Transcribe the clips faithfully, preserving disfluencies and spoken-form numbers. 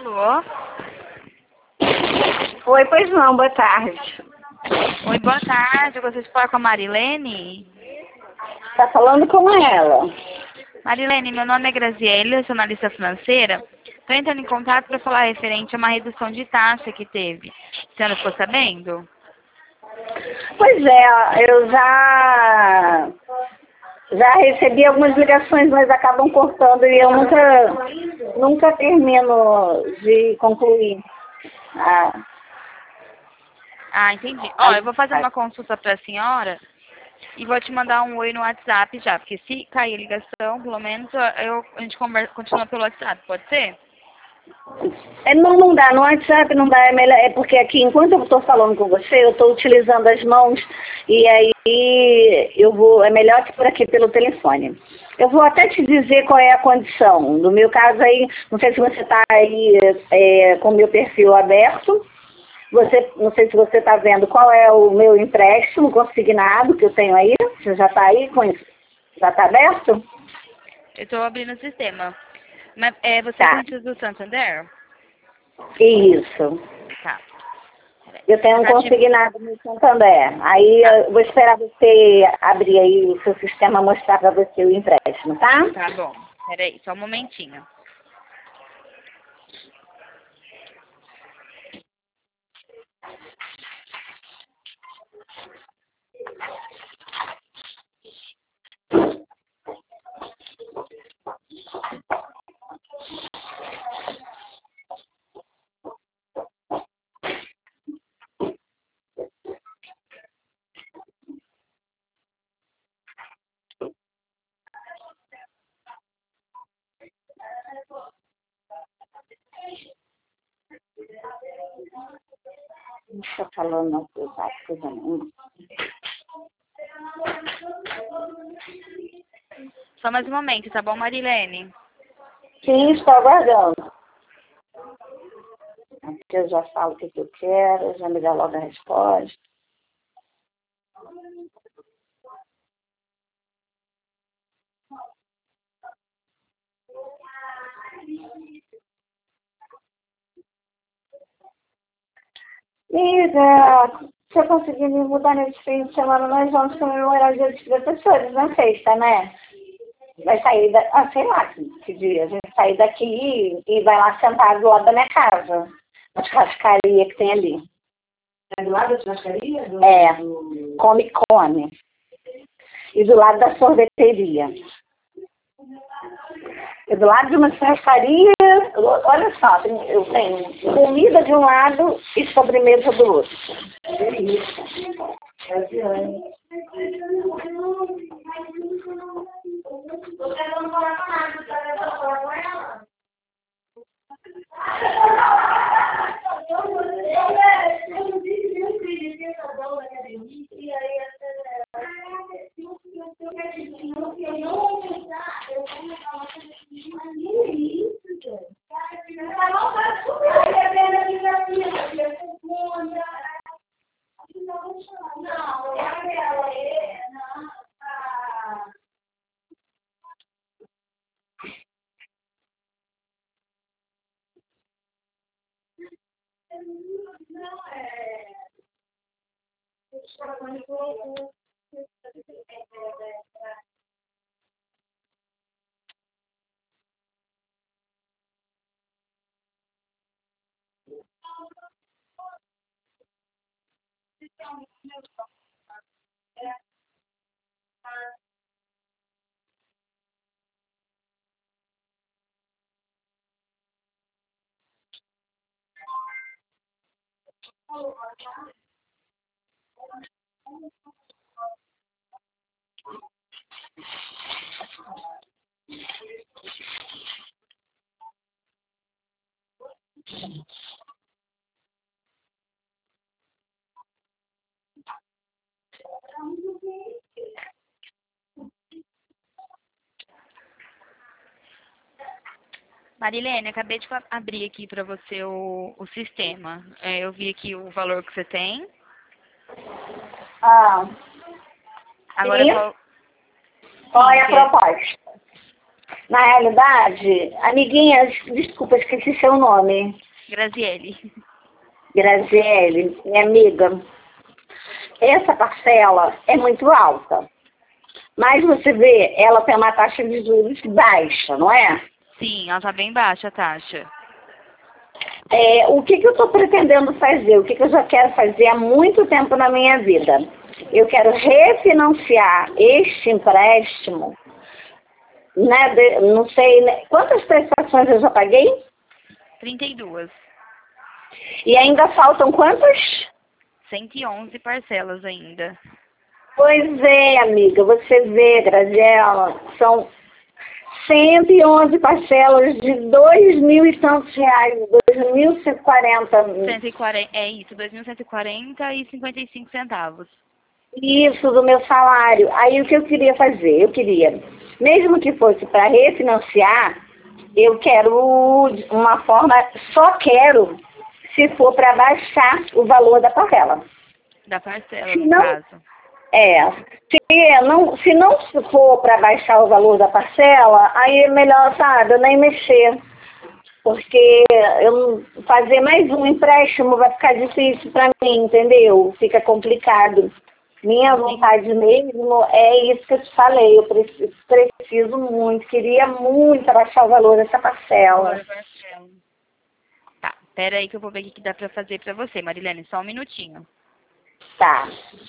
Alô? Oi, pois não, boa tarde. Oi, boa tarde. Eu gostaria de falar com a Marilene. Tá falando com ela? Marilene, meu nome é Graziele, eu sou analista financeira. Estou entrando em contato para falar referente a uma redução de taxa que teve. Você não ficou sabendo? Pois é, eu já, já recebi algumas ligações, mas acabam cortando e eu nunca, nunca termino de concluir. Ah, Ah, entendi. Ó, eu vou fazer uma consulta para a senhora e vou te mandar um oi no WhatsApp já, porque se cair a ligação, pelo menos eu, a gente conversa, continua pelo WhatsApp, pode ser? é, não, não dá, no WhatsApp não dá, é melhor, é porque aqui, enquanto eu estou falando com você, eu estou utilizando as mãos e aí eu vou, é melhor que por aqui pelo telefone. Eu vou até te dizer qual é a condição. No meu caso aí, não sei se você está aí é, com o meu perfil aberto, você, não sei se você está vendo qual é o meu empréstimo consignado que eu tenho aí, você já está aí com isso? Já está aberto? Eu estou abrindo o sistema. Mas é, você é Tá, cliente do Santander? isso. Tá. Peraí. Eu tenho um Já te... consignado no Santander. Aí Tá, eu vou esperar você abrir aí o seu sistema, mostrar para você o empréstimo, tá? tá bom. Peraí, só um momentinho. Não estou falando não, que eu faço coisa nenhuma. Só mais um momento, tá bom, Marilene? Sim, estou aguardando. Aqui eu já falo o que que eu quero, já me dá logo a resposta. Amiga, se eu conseguir me mudar nesse fim de semana, nós vamos comemorar o dia dos professores na sexta, né? Vai sair da... Ah, sei lá que, que dia. A gente sair daqui e, e vai lá sentar do lado da minha casa. Na churrascaria que tem ali. É do lado da churrascaria? Do, É, do... come, come. E do lado da sorveteria. E do lado de uma churrascaria, olha só, tem- eu tenho comida de um lado e sobremesa do outro. É isso. É piranha. Você não coloca nada, você vai falar com ela? Marilene, acabei de fa- abrir aqui para você o, o sistema. É, eu vi aqui o valor que você tem. Ah, Agora sim. qual... Qual Sim, é a que proposta? Na realidade, amiguinha, desculpa, esqueci seu nome. Graziele. Graziele, minha amiga, essa parcela é muito alta. Mas você vê, ela tem uma taxa de juros baixa, não é? Sim, ela tá bem baixa a taxa. É, o que, que eu estou pretendendo fazer? O que, que eu já quero fazer há muito tempo na minha vida? Eu quero refinanciar este empréstimo, né, de, não sei, né, quantas prestações eu já paguei? trinta e duas. E ainda faltam quantas? cento e onze parcelas ainda. Pois é, amiga, você vê, Graziela, são cento e onze parcelas de dois mil e tantos reais, dois mil cento e quarenta. cento e quarenta, é isso, dois mil cento e quarenta e cinquenta e cinco centavos. Isso, do meu salário. Aí o que eu queria fazer? Eu queria, mesmo que fosse para refinanciar, eu quero uma forma, só quero se for para baixar o valor da parcela. Da parcela, Se no não, caso. é, se não, se não for para baixar o valor da parcela, aí é melhor, sabe, eu nem mexer. Porque eu fazer mais um empréstimo vai ficar difícil para mim, entendeu? Fica complicado. Minha vontade mesmo é isso que eu te falei. Eu preciso, preciso muito, queria muito abaixar o valor dessa parcela. Agora, parcela. Tá, pera aí que eu vou ver o que dá pra fazer pra você, Marilene, só um minutinho. Tá.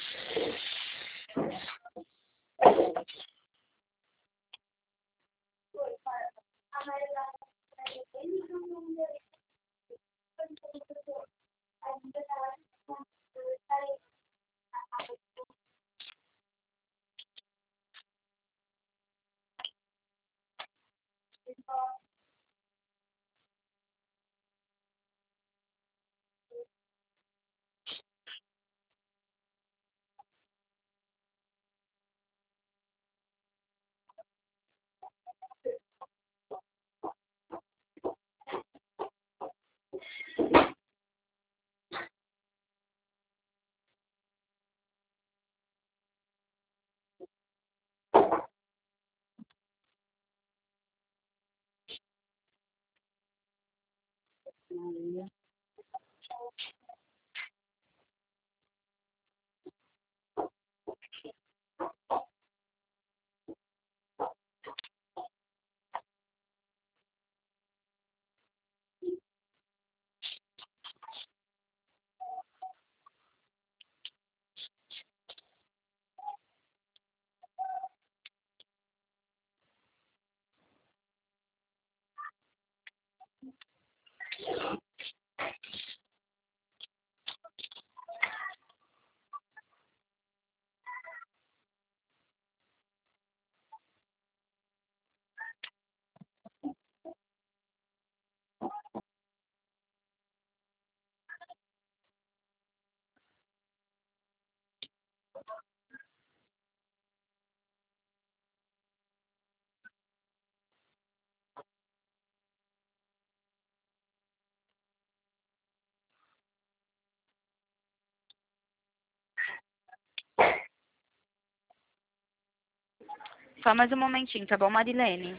Só mais um momentinho, tá bom, Marilene?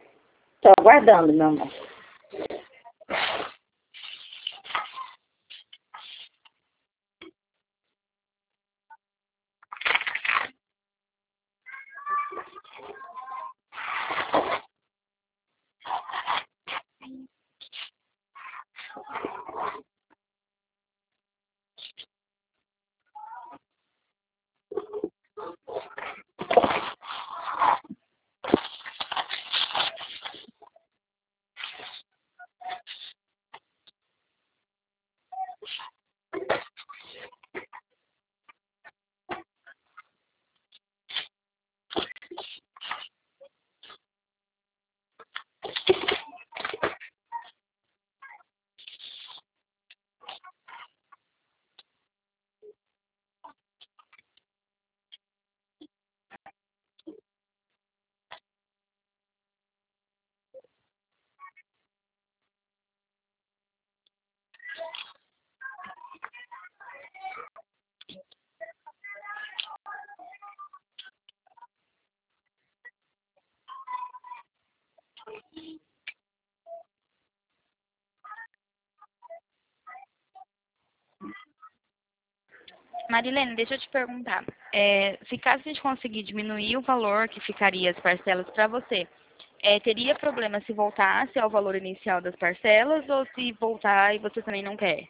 Tô aguardando, meu amor. Marilene, deixa eu te perguntar. É, se caso a gente conseguir diminuir o valor que ficaria as parcelas para você, é, teria problema se voltasse ao valor inicial das parcelas ou se voltar e você também não quer?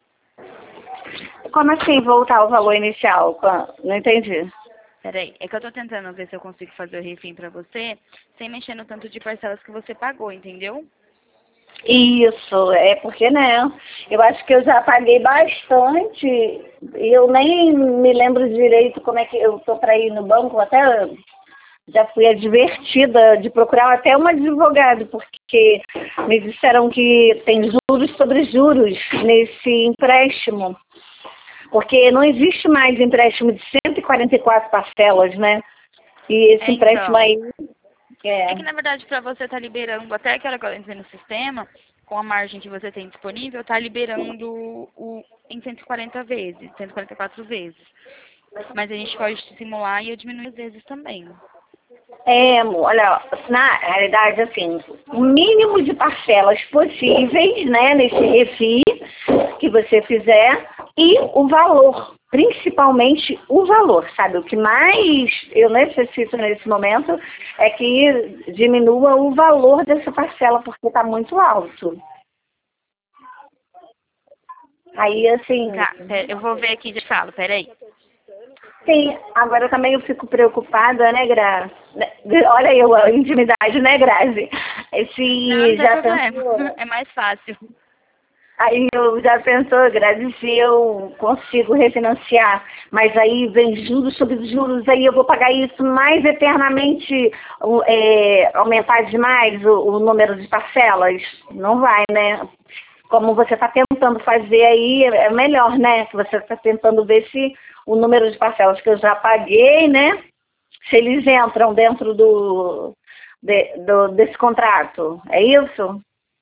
Como assim voltar ao valor inicial? Não entendi. Peraí, é que eu tô tentando ver se eu consigo fazer o refim pra você sem mexer no tanto de parcelas que você pagou, entendeu? Isso, é porque, né, eu acho que eu já paguei bastante e eu nem me lembro direito como é que eu tô para ir no banco, até já fui advertida de procurar até um advogado, porque me disseram que tem juros sobre juros nesse empréstimo, porque não existe mais empréstimo de cento e quarenta e quatro parcelas, né, e esse É, empréstimo então. aí... É. É. é que, na verdade, para você estar tá liberando, até aquela que eu entrei no sistema, com a margem que você tem disponível, tá liberando o, em cento e quarenta vezes, cento e quarenta e quatro vezes. Mas a gente pode simular e eu diminuir as vezes também. É, olha, na realidade, assim, o mínimo de parcelas possíveis, né, nesse refis que você fizer e o valor, principalmente o valor, sabe? O que mais eu necessito nesse momento é que diminua o valor dessa parcela, porque está muito alto. Aí, assim... Tá, pera, eu vou ver aqui e já falo, peraí. Sim, agora também eu fico preocupada, né, Gra? Olha eu, a intimidade, né, Grazi? Esse Não, não tem já problema, pensou, é mais fácil. aí eu já pensou, Grazi, se eu consigo refinanciar, mas aí vem juros sobre juros, aí eu vou pagar isso mais eternamente, é, aumentar demais o, o número de parcelas? Não vai, né? Como você está tentando fazer aí, é melhor, né? Que você está tentando ver se o número de parcelas que eu já paguei, né? Se eles entram dentro do, de, do desse contrato. É isso?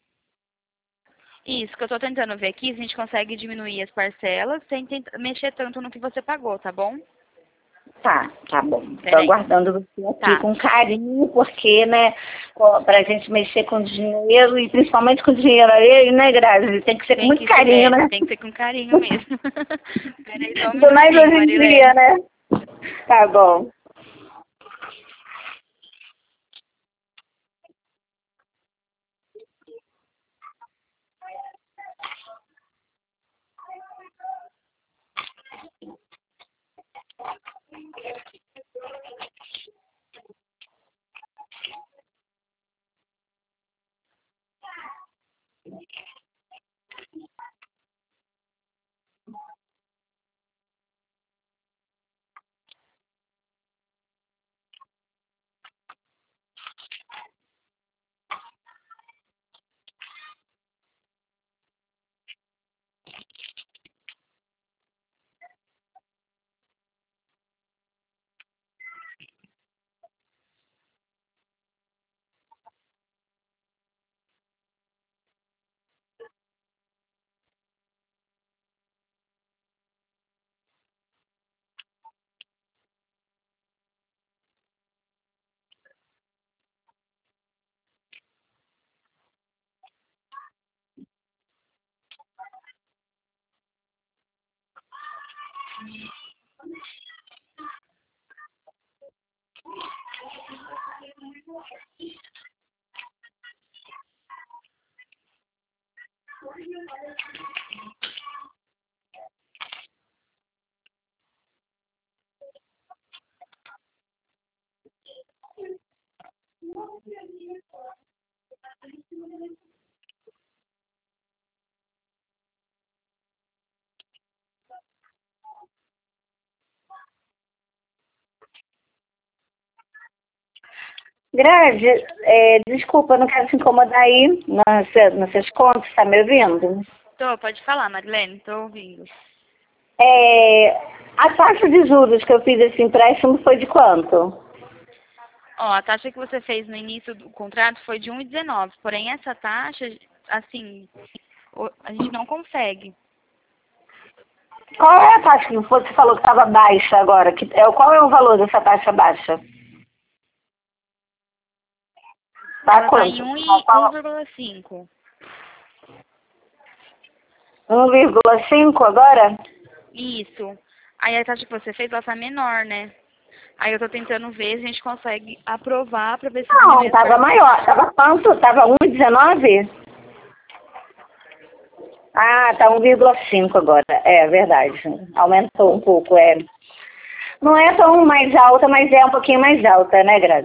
Isso, que eu tô tentando ver aqui, se a gente consegue diminuir as parcelas sem tentar mexer tanto no que você pagou, tá bom? Tá, tá bom. Estou Peraí. aguardando você aqui Tá. com carinho, porque, né, para a gente mexer com dinheiro, e principalmente com dinheiro aí, né, Grazi? Tem que ser com Tem muito que ser, carinho, é, né? tem que ser com carinho mesmo. Peraí, só um Ainda mais minutinho, hoje em dia, Marilene. né? Tá bom. Grazi, é, desculpa, não quero te incomodar aí nas, nas suas contas, tá me ouvindo? Tô, pode falar, Marilene, tô ouvindo. É, a taxa de juros que eu fiz esse empréstimo foi de quanto? Ó, a taxa que você fez no início do contrato foi de um vírgula dezenove, porém essa taxa, assim, o- a gente não consegue. Qual é a taxa que você falou que estava baixa agora? Que, é, qual é o valor dessa taxa baixa? Tá Ela tá em quanto? um Qual- qual- vírgula cinco. um vírgula cinco agora? Isso. Aí a taxa que você fez, ela tá menor, né? Aí eu tô tentando ver se a gente consegue aprovar pra ver se... Não, tava maior. Tava quanto? Tava um vírgula dezenove? Ah, tá um vírgula cinco agora. É verdade. Aumentou um pouco, é. Não é tão mais alta, mas é um pouquinho mais alta, né, Grazi?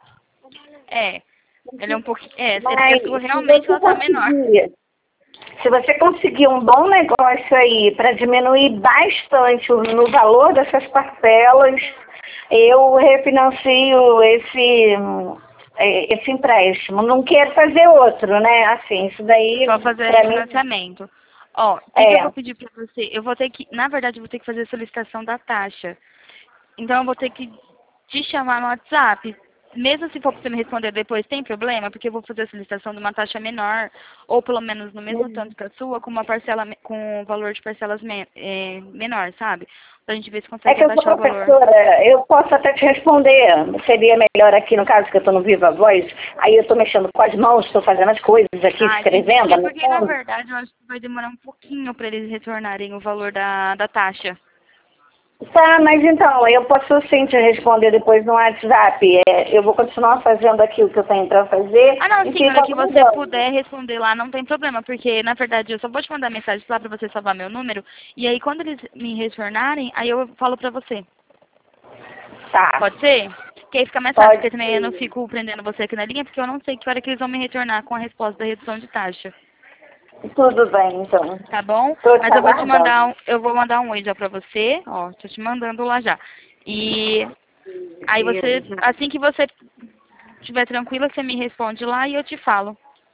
É. Ela é um pouquinho... É, Mas, é porque realmente ela tá menor. Se você conseguir um bom negócio aí para diminuir bastante o- no valor dessas parcelas, eu refinancio esse, eh, esse empréstimo. Não quero fazer outro, né? Assim, isso daí, Só fazer para mim, refinanciamento. Ó, o que, que eu é. vou pedir pra você? Eu vou ter que... Na verdade, eu vou ter que fazer a solicitação da taxa. Então, eu vou ter que te chamar no WhatsApp. Mesmo se for pra você me responder depois, tem problema? Porque eu vou fazer a solicitação de uma taxa menor, ou pelo menos no mesmo tanto que a sua, com uma parcela, me- com um valor de parcelas men é, menor, sabe? Pra gente ver se É consegue que eu sou abaixar o valor. professora, eu posso até te responder. Seria melhor aqui, no caso que eu estou no Viva Voz, aí eu estou mexendo com as mãos, estou fazendo as coisas aqui, Ah, entendi. escrevendo, É porque, na anotando. verdade, eu acho que vai demorar um pouquinho pra eles retornarem o valor da, da taxa. Tá, mas então, eu posso sim te responder depois no WhatsApp. É, eu vou continuar fazendo aqui o que eu tenho para fazer. Ah, não, e sim, a fico hora que você aguardando. puder responder lá, não tem problema, porque, na verdade, eu só vou te mandar mensagem lá pra você salvar meu número, e aí, quando eles me retornarem, aí eu falo pra você. Tá, Pode ser? Porque aí fica mais fácil, pode porque também eu não ser. fico prendendo você aqui na linha, porque eu não sei que hora que eles vão me retornar com a resposta da redução de taxa. Tudo bem, então. Tá bom? Estou te Mas eu vou te aguardando. mandar um, eu vou mandar um oi já pra você, ó, tô te mandando lá já. E aí você, assim que você estiver tranquila, você me responde lá e eu te falo.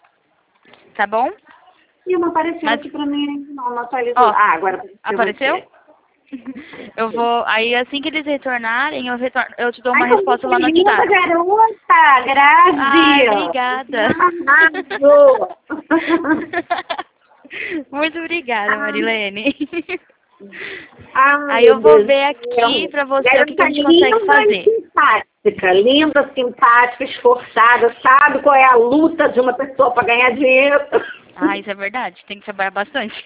Tá bom? E não apareceu Mas, aqui para mim ainda não, não atualizou. ó, Ah, agora apareceu. apareceu? Você. Eu vou, aí assim que eles retornarem, eu, retorno, eu te dou uma Ai, como resposta você lá é no linda, WhatsApp. garota! Ai, Grazi! obrigada. Arrasou! Muito obrigada, Marilene. Ai, Aí meu eu vou Deus ver do céu. aqui pra você o que, que a Garota gente consegue linda e fazer. simpática. Linda, simpática, esforçada. Sabe qual é a luta de uma pessoa para ganhar dinheiro? Ah, isso é verdade. Tem que trabalhar bastante.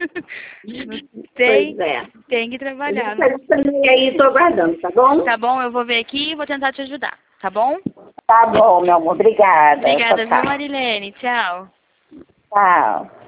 Pois Tem, é. tem que trabalhar. Deixa isso também aí, tô aguardando, tá bom? Tá bom? Eu vou ver aqui e vou tentar te ajudar. Tá bom? Tá bom, meu amor. Obrigada. Tchau, Obrigada, viu, tchau. Marilene? Tchau. Tchau.